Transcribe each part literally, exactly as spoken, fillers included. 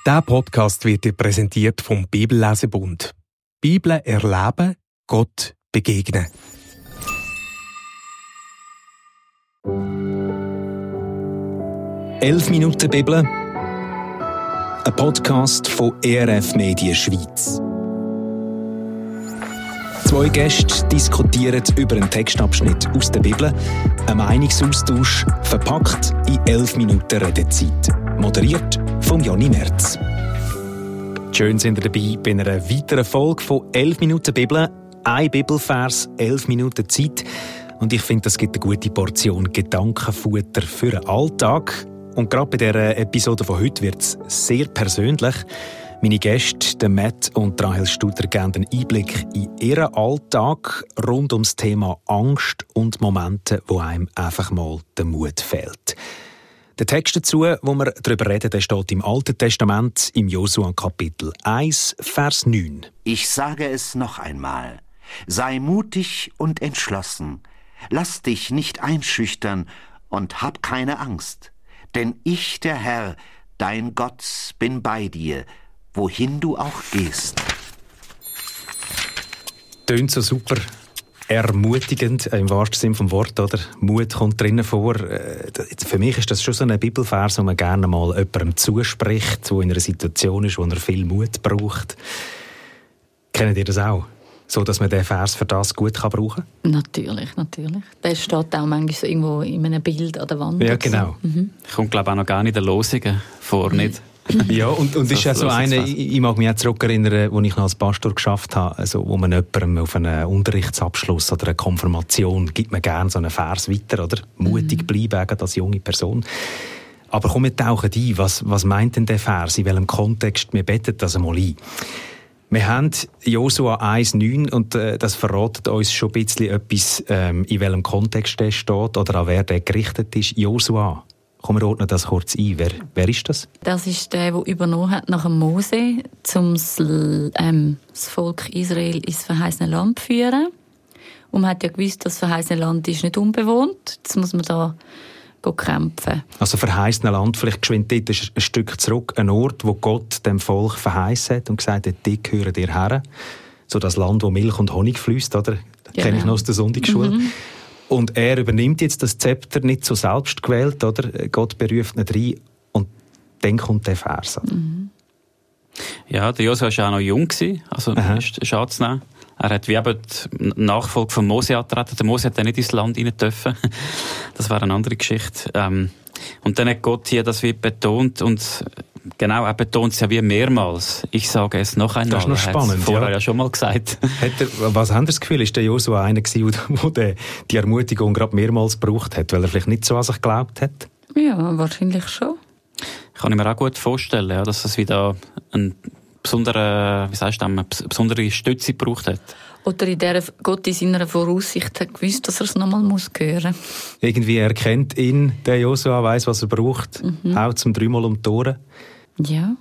Dieser Podcast wird dir präsentiert vom Bibellesebund. Bibel erleben, Gott begegnen. Elf Minuten Bibel, ein Podcast von E R F Medien Schweiz. Zwei Gäste diskutieren über einen Textabschnitt aus der Bibel, ein Meinungsaustausch verpackt in elf Minuten Redezeit. Moderiert von Jonny Merz. Schön sind ihr dabei bei einer weiteren Folge von elf Minuten Bibel. Ein Bibelvers, elf Minuten Zeit. Und ich finde, das gibt eine gute Portion Gedankenfutter für den Alltag. Und gerade bei dieser Episode von heute wird es sehr persönlich. Meine Gäste, der Matt und Rahel Studer, geben einen Einblick in ihren Alltag rund ums Thema Angst und Momente, wo einem einfach mal der Mut fehlt. Der Text dazu, wo wir darüber reden, der steht im Alten Testament, im Josua Kapitel eins, Vers neun. Ich sage es noch einmal. Sei mutig und entschlossen. Lass dich nicht einschüchtern und hab keine Angst. Denn ich, der Herr, dein Gott, bin bei dir, wohin du auch gehst. Tönt so super ermutigend, im wahrsten Sinne vom Wort, oder? Mut kommt drinnen vor. Für mich ist das schon so ein Bibelvers, wo man gerne mal jemandem zuspricht, der in einer Situation ist, wo er viel Mut braucht. Kennt ihr das auch? So, dass man diesen Vers für das gut brauchen kann? Natürlich, natürlich. Der steht auch manchmal so irgendwo in einem Bild an der Wand. Ja, genau. Mhm. Kommt, glaube ich, auch noch gar nicht in den Losungen vor, nicht? Ja, und, und so ist ja so eine, ich, ich mag mich auch zurückerinnern, als ich noch als Pastor geschafft habe, also, wo man jemandem auf einen Unterrichtsabschluss oder eine Konfirmation gibt man gerne so einen Vers weiter, oder? Mutig bleiben, mhm. als junge Person. Aber komm, wir tauchen ein. Was, was meint denn der Vers? In welchem Kontext? Wir betten das einmal ein. Wir haben Josua eins neun und äh, das verratet uns schon ein bisschen etwas, ähm, in welchem Kontext der steht oder an wer der gerichtet ist. Josua. Komm, wir ordnen das kurz ein. Wer, wer ist das? Das ist der, der übernommen hat nach dem Mose, um das, ähm, das Volk Israel ins verheißene Land zu führen. Und man hat ja gewusst, das verheißene Land ist nicht unbewohnt. Jetzt muss man da kämpfen. Also verheißene Land, vielleicht geschwind dort ein Stück zurück, ein Ort, wo Gott dem Volk verheißen hat und gesagt hat, die gehören dir her. So das Land, wo Milch und Honig fließt, oder? Das genau. Kenne ich noch aus der Sonntagsschule. Mhm. Und er übernimmt jetzt das Zepter nicht so selbst gewählt, oder? Gott beruft ihn rein und dann kommt der Vers. Mhm. Ja, der Josua war ja auch noch jung, also Aha. ist schade zu nehmen. Er hat wie eben die Nachfolge von Mose angetreten. Der Mose hat dann nicht ins Land rein dürfen. Das war eine andere Geschichte. Ähm, und dann hat Gott hier das wie betont und genau, er betont es ja wie mehrmals. Ich sage es noch einmal. Das ist noch spannend. Er hat es vorher ja. ja schon mal gesagt. Hat er, was haben Sie das Gefühl, ist der Josua einer gewesen, der die Ermutigung gerade mehrmals gebraucht hat, weil er vielleicht nicht so an sich geglaubt hat? Ja, wahrscheinlich schon. Kann ich mir auch gut vorstellen, ja, dass es wieder ein besondere, wie sagst du, eine besondere Stütze gebraucht hat. Oder in der Gott in seiner Voraussicht hat gewusst, dass er es nochmal muss hören. Irgendwie erkennt ihn, der Josua weiss, was er braucht, mhm. auch zum dreimal um die Ohren. Ja.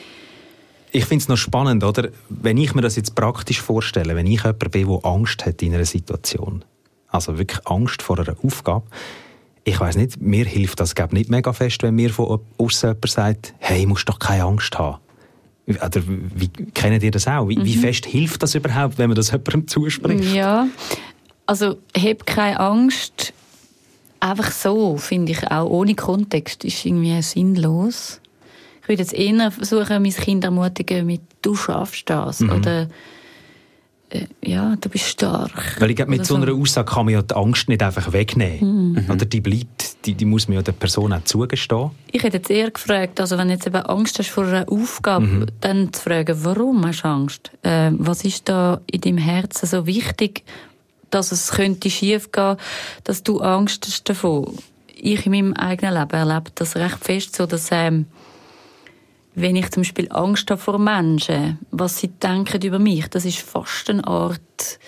Ich finde es noch spannend, oder? Wenn ich mir das jetzt praktisch vorstelle, wenn ich jemand bin, der Angst hat in einer Situation, also wirklich Angst vor einer Aufgabe, ich weiss nicht, mir hilft das glaube nicht mega fest, wenn mir von aussen jemand sagt, hey, du musst doch keine Angst haben. Oder wie kennt ihr das auch? Wie, mhm. wie fest hilft das überhaupt, wenn man das jemandem zuspricht? Ja, also hab keine Angst. Einfach so, finde ich auch, ohne Kontext, ist irgendwie sinnlos. Ich würde jetzt eher versuchen, mein Kind zu ermutigen mit «Du schaffst das» mhm. oder äh, «Ja, du bist stark». Weil ich glaube, mit so einer Aussage kann man ja die Angst nicht einfach wegnehmen. Mhm. Oder die bleibt, die, die muss man ja der Person auch zugestehen. Ich hätte jetzt eher gefragt, also wenn du jetzt eben Angst hast vor einer Aufgabe, mhm. dann zu fragen, warum hast du Angst? Äh, was ist da in deinem Herzen so wichtig, dass es könnte schief gehen, dass du Angst hast davon? Ich in meinem eigenen Leben erlebe das recht fest so, dass ähm, wenn ich zum Beispiel Angst habe vor Menschen, was sie denken über mich, das ist fast eine Art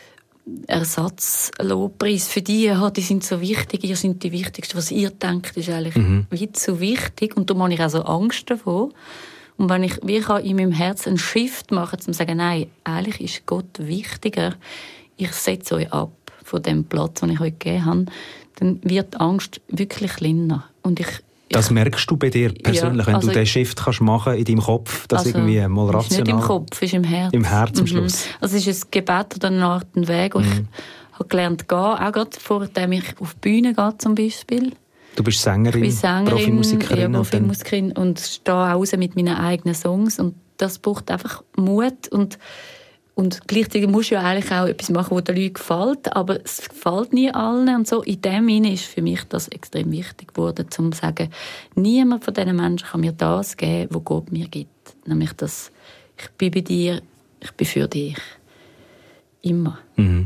Ersatzlobpreis für die. Ja, die sind so wichtig, ihr seid die Wichtigsten. Was ihr denkt, ist eigentlich mhm. wie zu wichtig. Und darum habe ich auch so Angst davor. Und wenn ich wie kann in meinem Herzen einen Shift machen kann, um zu sagen, nein, eigentlich ist Gott wichtiger, ich setze euch ab von dem Platz, den ich euch gegeben habe, dann wird die Angst wirklich kleiner. Und ich Das merkst du bei dir persönlich, ja, also wenn du den Shift kannst machen in deinem Kopf, das also irgendwie mal rational... Ist nicht im Kopf, ist im Herz. Im Herz am mhm. Schluss. Also es ist ein Gebet oder eine Art ein Weg, wo mhm. ich habe gelernt gehen, auch gerade vorher, ich auf die Bühne gehe zum Beispiel. Du bist Sängerin, ich bin Sängerin Profimusikerin. Ja, Profimusikerin und stehe auch raus mit meinen eigenen Songs und das braucht einfach Mut und Und gleichzeitig musst du ja eigentlich auch etwas machen, was den Leuten gefällt, aber es gefällt nie allen. Und so in dem Sinne ist für mich das extrem wichtig geworden, um zu sagen, niemand von diesen Menschen kann mir das geben, was Gott mir gibt. Nämlich das, ich bin bei dir, ich bin für dich. Immer. Mhm.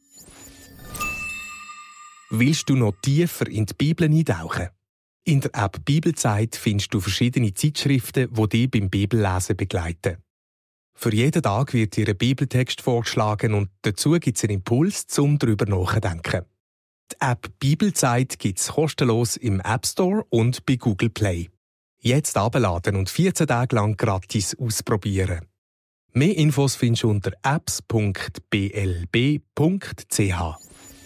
Willst du noch tiefer in die Bibel eintauchen? In der App Bibelzeit findest du verschiedene Zeitschriften, die dich beim Bibellesen begleiten. Für jeden Tag wird dir ein Bibeltext vorgeschlagen und dazu gibt es einen Impuls, um darüber nachzudenken. Die App Bibelzeit gibt es kostenlos im App Store und bei Google Play. Jetzt abladen und vierzehn Tage lang gratis ausprobieren. Mehr Infos findest du unter apps punkt b l b punkt c h.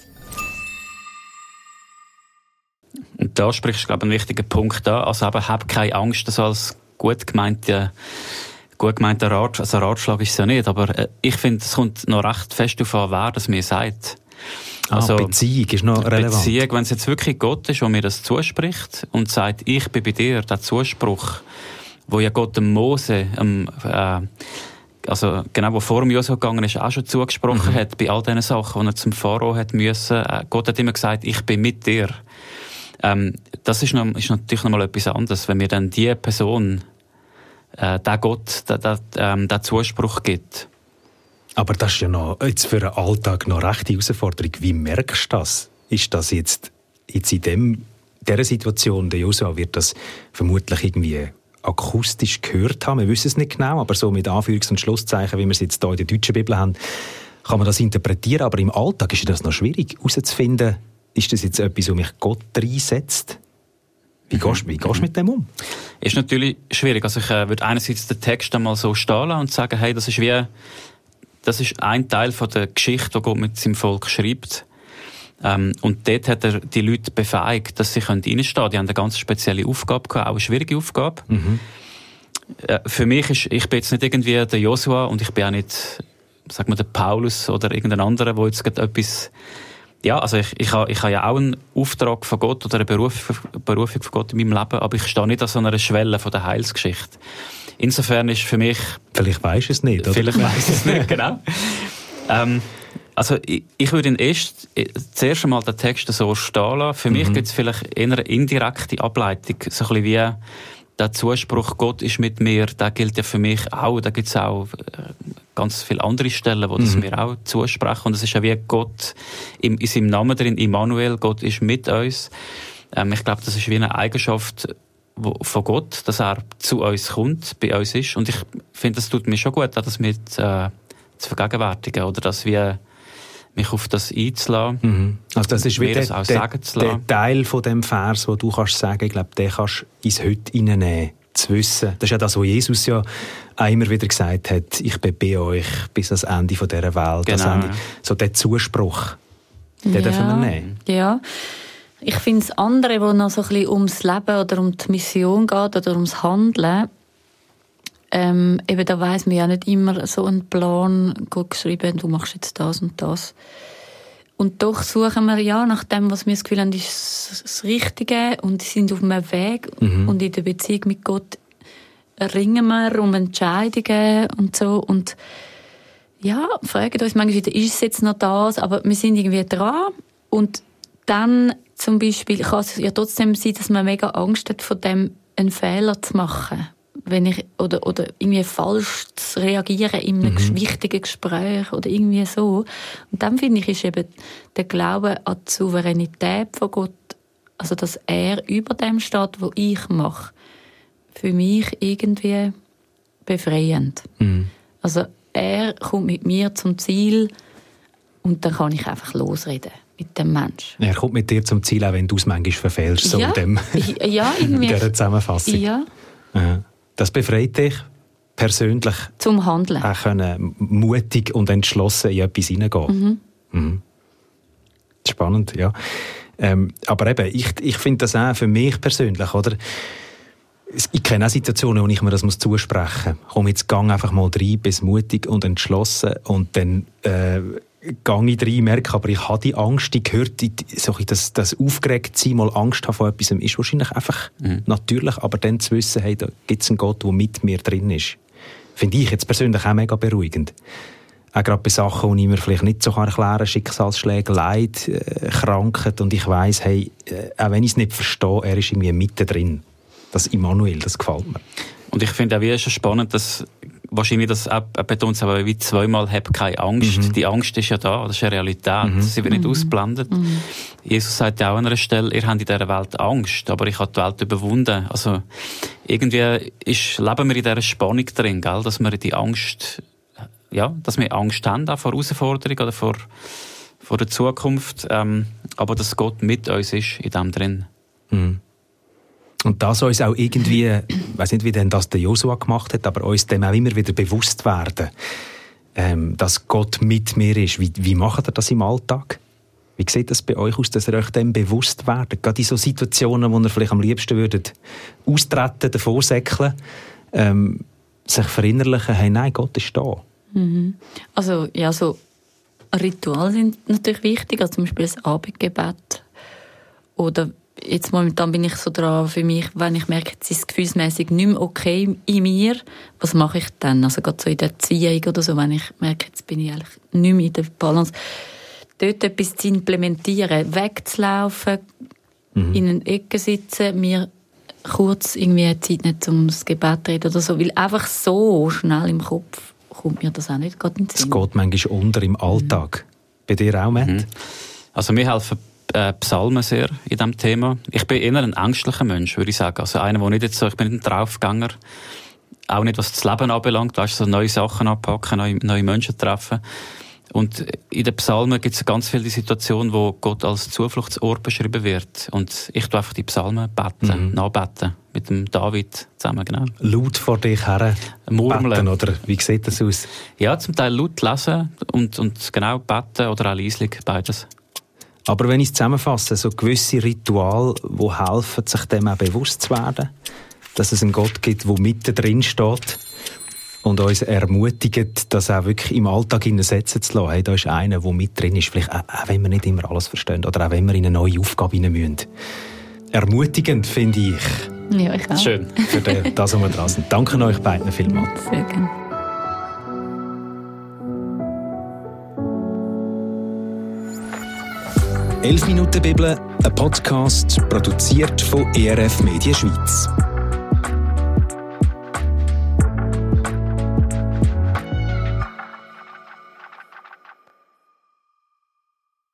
Und da sprichst du, glaube ich, einen wichtigen Punkt an. Also eben, hab keine Angst, das als gut gemeinte Gut gemeinter Rat, also Ratschlag ist es ja nicht, aber äh, ich finde, es kommt noch recht fest darauf an, wer das mir sagt. Also, ah, Beziehung ist noch relevant. Beziehung, wenn es jetzt wirklich Gott ist, der mir das zuspricht und sagt, ich bin bei dir, der Zuspruch, wo ja Gott dem Mose, ähm, äh, also genau, wo vor dem Josua gegangen ist, auch schon zugesprochen mhm. hat, bei all diesen Sachen, die er zum Pharao hat müssen. Äh, Gott hat immer gesagt, ich bin mit dir. Ähm, das ist, noch, ist natürlich noch mal etwas anderes, wenn mir dann die Person Äh, der Gott, der, der, ähm, der Zuspruch gibt. Aber das ist ja noch, jetzt für den Alltag noch eine rechte Herausforderung. Wie merkst du das? Ist das jetzt, jetzt in dem, dieser Situation, der Josua wird das vermutlich irgendwie akustisch gehört haben, wir wissen es nicht genau, aber so mit Anführungs- und Schlusszeichen, wie wir es jetzt hier in der deutschen Bibel haben, kann man das interpretieren, aber im Alltag ist das noch schwierig herauszufinden, ist das jetzt etwas, wo mich Gott reinsetzt? Wie gehst, wie gehst du mit dem um? Ist natürlich schwierig. Also ich äh, würde einerseits den Text einmal so stehen lassen und sagen, hey, das ist wie, das ist ein Teil von der Geschichte, die Gott mit seinem Volk schreibt. Ähm, und dort hat er die Leute befähigt, dass sie reinstehen können. Die haben eine ganz spezielle Aufgabe gehabt, auch eine schwierige Aufgabe. Mhm. Äh, für mich ist, ich bin jetzt nicht irgendwie der Josua und ich bin auch nicht, sag mal, der Paulus oder irgendein anderer, der jetzt etwas... Ja, also ich, ich habe ich ha ja auch einen Auftrag von Gott oder eine Berufung, Berufung von Gott in meinem Leben, aber ich stehe nicht an so einer Schwelle von der Heilsgeschichte. Insofern ist für mich... Vielleicht weisst du es nicht, oder? Vielleicht weiss ich es nicht, genau. ähm, also ich, ich würde ihn erst zuerst einmal den Text so stehen lassen. Für mhm. mich gibt es vielleicht eher eine indirekte Ableitung, so ein bisschen wie der Zuspruch, Gott ist mit mir, der gilt ja für mich auch. Da gibt es auch ganz viele andere Stellen, wo das mhm. mir auch zusprechen. Und es ist ja wie Gott in, in seinem Namen drin, Immanuel, Gott ist mit uns. Ähm, ich glaube, das ist wie eine Eigenschaft wo, von Gott, dass er zu uns kommt, bei uns ist. Und ich finde, das tut mir schon gut, das mit äh, zu vergegenwärtigen oder dass wir mich auf das einzulassen. Mhm. Also das ist wie der, das auch der, sagen zu lassen. der Teil von dem Vers, wo du kannst sagen, ich glaube, den kannst du ins Heute hineinnehmen, zu wissen. Das ist ja das, was Jesus ja auch immer wieder gesagt hat, ich bin bei euch bis ans Ende dieser Welt. Genau, Ende. Ja. So der Zuspruch, den ja. dürfen wir nehmen. Ja, ich finde das andere, wo noch so ein bisschen ums Leben oder um die Mission geht oder ums Handeln, Ähm, eben, da weiss man ja nicht immer so einen Plan geschrieben, du machst jetzt das und das. Und doch suchen wir ja nach dem, was wir das Gefühl haben, ist das Richtige und sind auf einem Weg. Mhm. Und in der Beziehung mit Gott ringen wir um Entscheidungen und so. Und ja, fragen uns manchmal wieder, ist es jetzt noch das? Aber wir sind irgendwie dran. Und dann zum Beispiel kann es ja trotzdem sein, dass man mega Angst hat, von dem einen Fehler zu machen. Wenn ich, oder, oder irgendwie falsch zu reagieren in einem mhm. wichtigen Gespräch oder irgendwie so. Und dann finde ich, ist eben der Glaube an die Souveränität von Gott, also dass er über dem steht, was ich mache, für mich irgendwie befreiend. Mhm. Also er kommt mit mir zum Ziel und dann kann ich einfach losreden mit dem Menschen. Er kommt mit dir zum Ziel, auch wenn du es manchmal verfehlst, so ja, in, dem, ja, irgendwie. in dieser Zusammenfassung. Ja. Ja. Das befreit dich persönlich zum Handeln. Auch können mutig und entschlossen in etwas hineingehen. Mhm. Mhm. Spannend, ja. Ähm, aber eben, ich, ich finde das auch für mich persönlich, oder? Ich kenne auch Situationen, wo ich mir das muss zusprechen muss. Komm, jetzt gang einfach mal rein, bis mutig und entschlossen und dann äh, gang ich rein, merke, aber ich habe die Angst, die gehört, die, so das, das Aufgeregtsein, mal Angst haben vor etwas, ist wahrscheinlich einfach mhm. natürlich, aber dann zu wissen, hey, da gibt es einen Gott, der mit mir drin ist, finde ich jetzt persönlich auch mega beruhigend. Auch gerade bei Sachen, die ich mir vielleicht nicht so erklären kann, Schicksalsschläge, Leid, äh, Krankheit, und ich weiss, hey, äh, auch wenn ich es nicht verstehe, er ist irgendwie mitten drin. Das Immanuel, das gefällt mir. Und ich finde auch, wie ist es spannend, dass wahrscheinlich das auch betont es aber wie zweimal, hab keine Angst. Mhm. Die Angst ist ja da, das ist eine Realität. Mhm. Sie wird nicht mhm. ausgeblendet. Mhm. Jesus sagt ja auch an einer Stelle, ihr habt in dieser Welt Angst, aber ich habe die Welt überwunden. Also irgendwie ist, leben wir in dieser Spannung drin, gell? Dass wir die Angst, ja, dass wir Angst haben, auch vor Herausforderungen oder vor, vor der Zukunft, ähm, aber dass Gott mit uns ist in dem drin. Mhm. Und das uns auch irgendwie, ich weiss nicht, wie denn das der Josua gemacht hat, aber uns dem auch immer wieder bewusst werden, ähm, dass Gott mit mir ist. Wie, wie macht ihr das im Alltag? Wie sieht das bei euch aus, dass ihr euch dem bewusst werdet? Gerade in so Situationen, wo ihr vielleicht am liebsten würdet austreten, davor säckeln, ähm, sich verinnerlichen, hey, nein, Gott ist da. Mhm. Also, ja, so Rituale sind natürlich wichtig, also zum Beispiel das Abendgebet oder jetzt momentan bin ich so dran für mich, wenn ich merke, es ist gefühlsmässig nicht mehr okay in mir, was mache ich dann? Also gerade so in der Erziehung oder so, wenn ich merke, jetzt bin ich eigentlich nicht mehr in der Balance, dort etwas zu implementieren, wegzulaufen, mhm. in einer Ecke sitzen, mir kurz irgendwie Zeit nicht um das Gebet zu reden oder so, weil einfach so schnell im Kopf kommt mir das auch nicht gerade in den Sinn. Es geht manchmal unter im Alltag. Mhm. Bei dir auch, Matt? Mhm. Also mir helfen Psalmen sehr in diesem Thema. Ich bin eher ein ängstlicher Mensch, würde ich sagen. Also einer, der nicht jetzt so, ich bin nicht ein Draufgänger, auch nicht, was das Leben anbelangt, weißt du, so neue Sachen anpacken, neue, neue Menschen treffen. Und in den Psalmen gibt es ganz viele Situationen, wo Gott als Zufluchtsort beschrieben wird. Und ich tue einfach die Psalmen beten, mhm. nachbeten, mit dem David zusammen, genau. Laut vor dich her beten, oder wie sieht das aus? Ja, zum Teil laut lesen und, und genau beten oder auch leislich, beides. Aber wenn ich es zusammenfasse, so gewisse Rituale, die helfen, sich dem auch bewusst zu werden, dass es einen Gott gibt, der mitten drin steht und uns ermutigt, das auch wirklich im Alltag hineinsetzen zu lassen. Hey, da ist einer, der mit drin ist, vielleicht auch, auch wenn wir nicht immer alles verstehen oder auch wenn wir in eine neue Aufgabe hinein müssen. Ermutigend, finde ich. Ja, ich auch. Schön, für das, was wir dran sind. Danke euch beiden vielmals. Sehr gerne. elf Minuten Bibel, ein Podcast, produziert von E R F Media Schweiz.